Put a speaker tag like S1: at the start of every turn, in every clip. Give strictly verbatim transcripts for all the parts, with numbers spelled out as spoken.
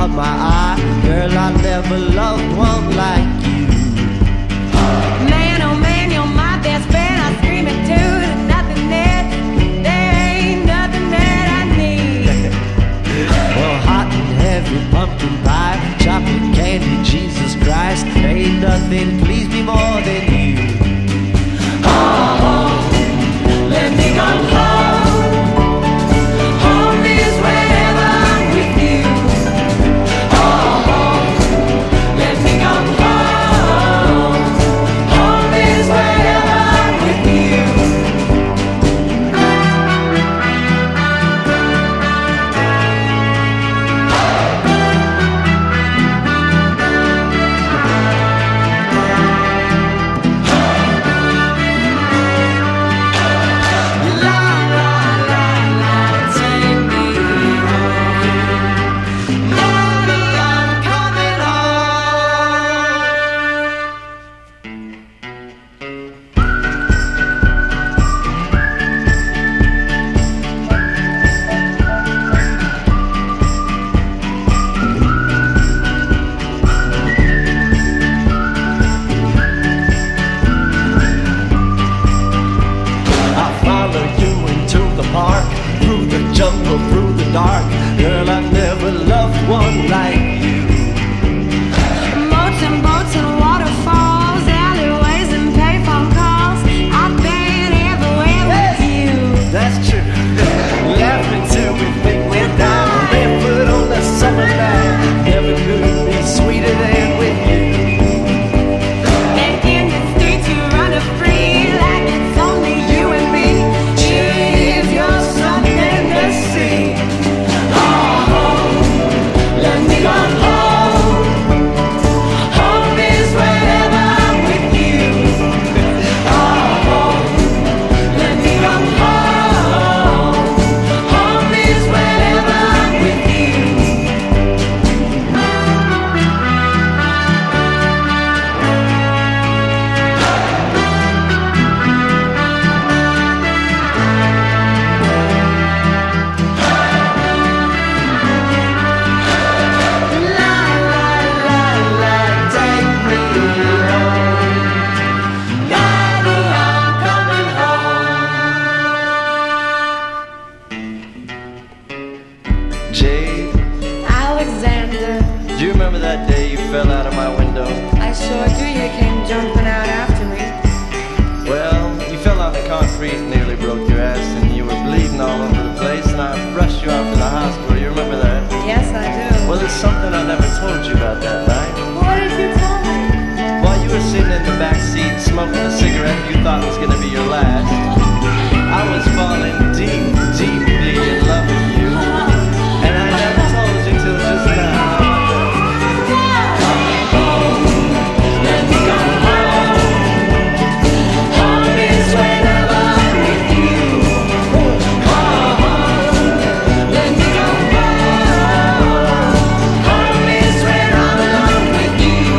S1: caught my eye. Girl, I never loved one like you.
S2: Man, oh man, you're my best friend. I scream it too. There's nothing that, there ain't nothing that I need.
S1: Well, hot and heavy pumpkin pie, chocolate candy, Jesus Christ, ain't nothing please me more than you. Oh, let me come home. Home is wherever I'm with you. Oh, let me come home. Home is wherever I'm with you. Through the dark, girl, I never loved one like you.
S2: Boats and boats and waterfalls, alleyways and payphone calls. I've been everywhere with you.
S1: That's true. Laughing till we think we're down, barefoot on the summer night. Never could be sweeter than with you.
S2: And in the streets you run a free like it's only you and me. If you're something to see. Oh, let me come home. Home is wherever I'm with you. Oh, let me come home. Home is wherever I'm with you.
S1: Jade,
S2: Alexander,
S1: do you remember that day you fell out of my window?
S2: I sure do. You came jumping out after me.
S1: Well, you fell on the concrete, nearly broke your ass, and you were bleeding all over the place, and I rushed you out to the hospital. You remember that?
S2: Yes, I do.
S1: Well, there's something I never told you about that night.
S2: What did you tell me?
S1: While you were sitting in the back seat smoking a cigarette you thought was going to be your last, I was falling deep, deeply in love with you, and I never told you till just now. Let me go home. Home is wherever I'm with you. Let me go home. Home is where I belong with you.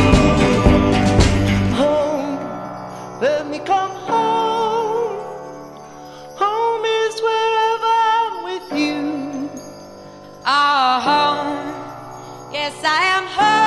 S1: Home, let me come home. Home is wherever I'm with you.
S2: Oh, home. Yes, I am home.